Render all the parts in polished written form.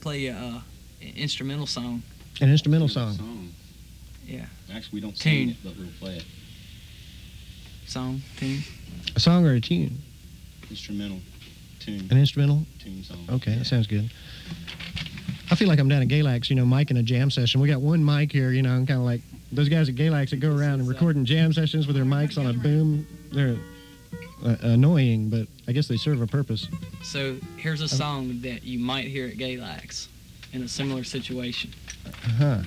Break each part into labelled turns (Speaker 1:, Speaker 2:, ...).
Speaker 1: play a instrumental song.
Speaker 2: An instrumental song.
Speaker 1: Yeah.
Speaker 3: Actually, we don't sing
Speaker 1: Tune.
Speaker 3: it, but we'll play it.
Speaker 1: Song, tune.
Speaker 2: A song or a tune?
Speaker 3: Instrumental. Tune.
Speaker 2: An instrumental?
Speaker 3: Tune song.
Speaker 2: Okay, that sounds good. I feel like I'm down at Galax, Mike in a jam session. We got one mic here, I'm kind of like those guys at Galax that go around and recording jam sessions with their mics on a boom. They're annoying, but I guess they serve a purpose.
Speaker 1: So here's a song that you might hear at Galax in a similar situation.
Speaker 2: Uh-huh.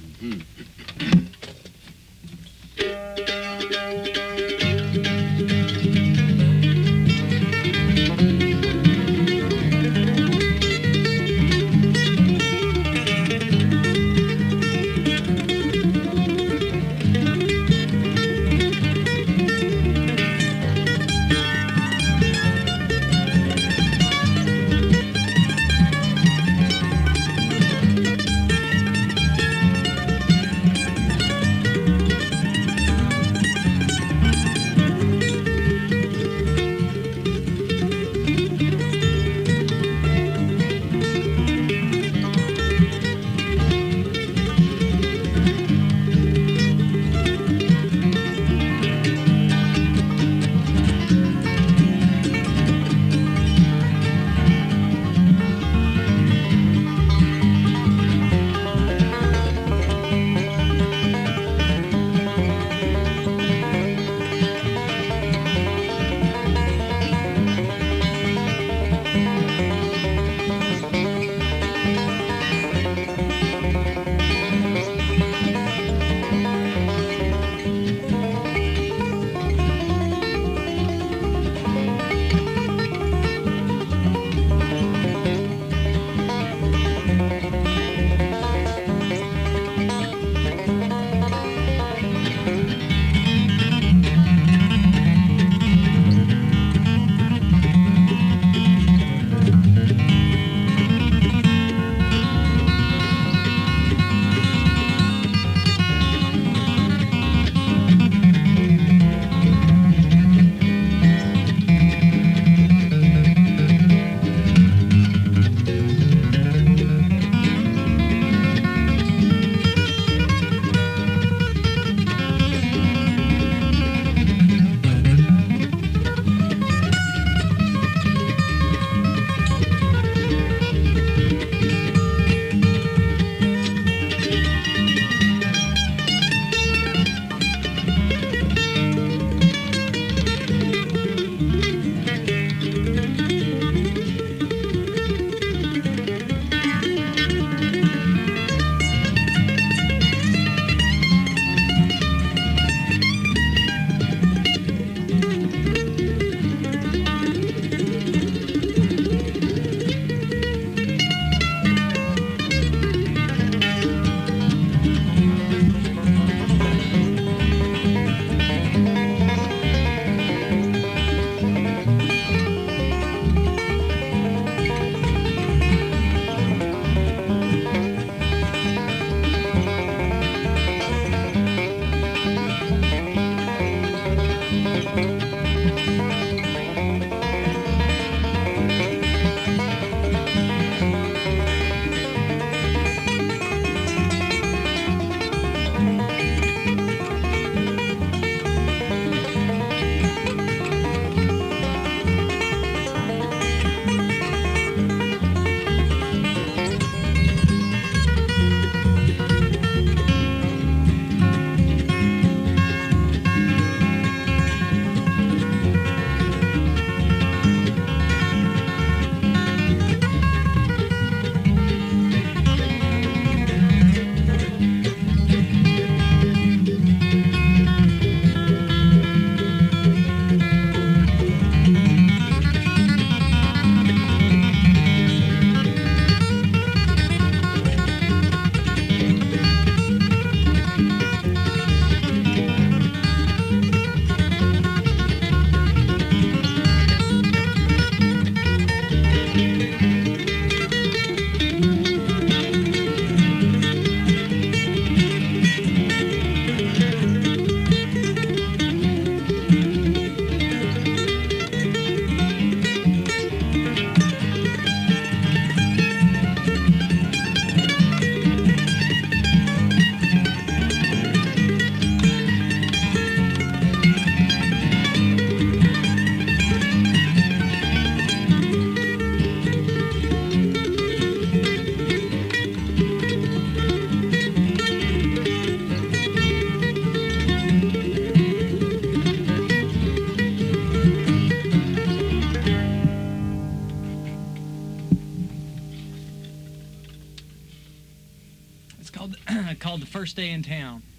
Speaker 1: called The First Day in Town.